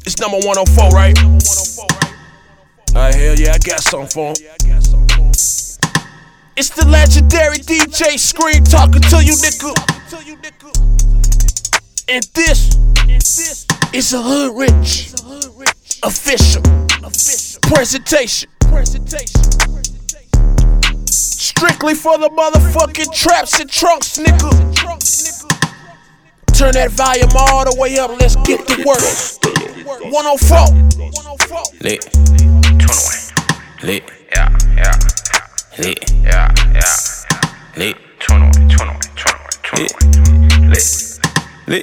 It's number 104, right? Alright, hell yeah, I got something for him. It's the legendary DJ Scream talking to you, nigga. And this is a Hood Rich official presentation. Strictly for the motherfucking traps and trunks, nigga. Turn that volume all the way up, let's get to work. 104. Lit. 21. Lit. Yeah. Lit. Yeah. Lit. 21. Lit.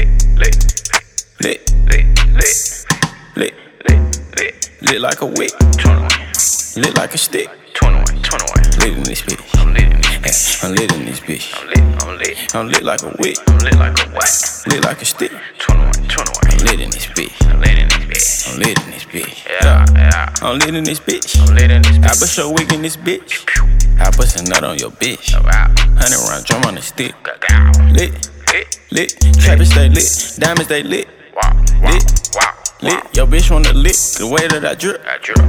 Lit like a wick. 21. Lit like a stick. 21. Lit in this bitch. I'm lit in this bitch. I'm lit in this bitch. I'm lit like a wick. I'm lit like a what? Lit like a stick. 21. I'm lit in this bitch. I'm lit in this bitch. I'm lit in this bitch. Yeah. I'm lit in this bitch. I bust your wig in this bitch. I bust a nut on your bitch. 100 round drum on the stick. Lit. Trappers stay lit. Diamonds they lit. Lit. Your bitch wanna lick the way that I drip.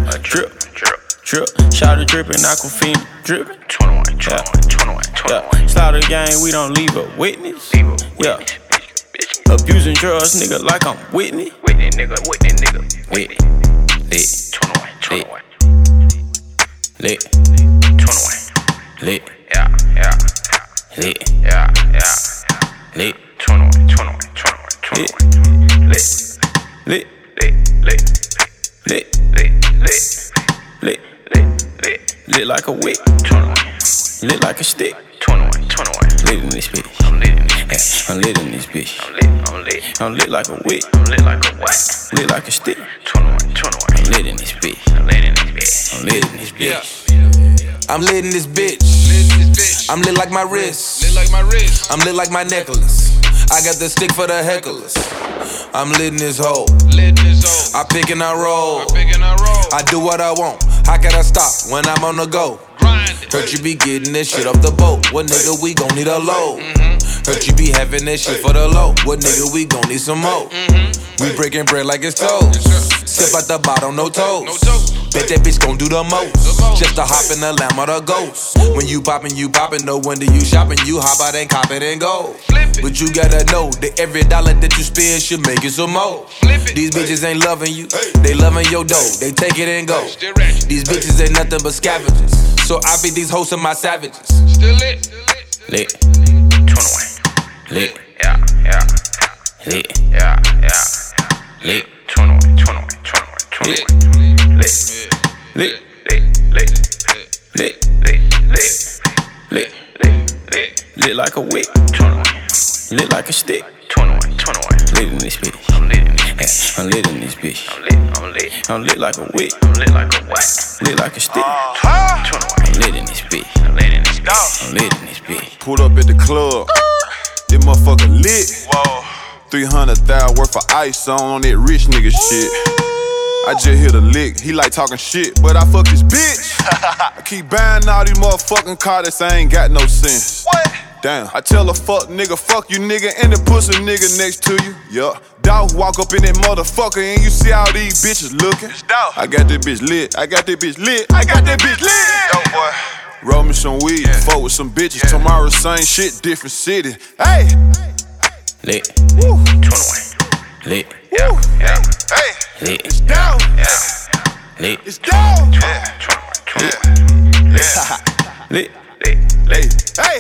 Shout the drippin', Aquafina drippin'. 21. Slaughter gang, we don't leave a witness. Yeah. Abusing drugs, nigga, like I'm Whitney. Nigga. Lit. 21. Lit. 21. Lit. Yeah. Lit. Lit. 21. Lit like a wick. 21. Lit like a stick. 21. Lit in this bitch. I'm lit in this bitch. I'm lit like a wick. I'm lit like a what? Lit like a stick. 21. I'm lit in this bitch. I'm lit in this bitch. I'm lit in this bitch. I'm lit like my wrist. I'm lit like my necklace. I got the stick for the hecklers. I'm lit in this hole. I pick and I roll. I do what I want. How can I stop when I'm on the go? Heard you be getting this shit off the boat. What nigga, we gon' need a load. Heard you be having that shit for the low. What nigga, we gon' need some more. We breaking bread like it's toast. Sip out the bottom, no toast. Bet that bitch gon' do the most. Just to hop in the lamb or the ghost. When you poppin'. No wonder you shopping. You hop out and cop it and go. But you gotta know that every dollar that you spend should make you some more. These bitches ain't loving you. They loving your dough. They take it and go. These bitches ain't nothing but scavengers. So I beat these hoes of my savages. Still lit. 21. Lit. Yeah. Lit. Lit. 21. Lit like a wick. 21. Lit like a stick. 21. Lit in this bitch. I'm lit in this bitch. I'm lit like a wick. I'm lit like a what? Lit like a stick. 21. I'm lit in this bitch. I'm lit in this bitch. Pulled up at the club. This motherfucker lit. 300,000 worth of ice on that rich nigga shit. I just hit a lick, he like talking shit, but I fuck his bitch. I keep buying all these motherfucking cars that ain't got no sense. What? Damn, I tell a fuck you nigga, and the pussy nigga next to you. Yup, dog walk up in that motherfucker and you see all these bitches looking. I got that bitch lit, Yo, boy. Roll me some weed, fuck with some bitches. Tomorrow same shit, different city. Hey! Lit. 21. Lit. Yeah. Hey! Lit. It's down. Lit. It's down. Lit. Hey!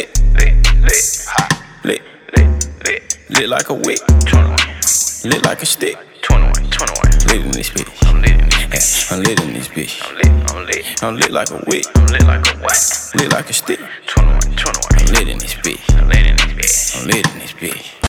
Lit like a wick. 21. Lit like a stick. 21. Lit in this bitch. I'm lit in this bitch. I'm lit like a wick. I'm lit like a what? Lit like a stick. 21. I'm lit in this bitch. I'm lit in this bitch.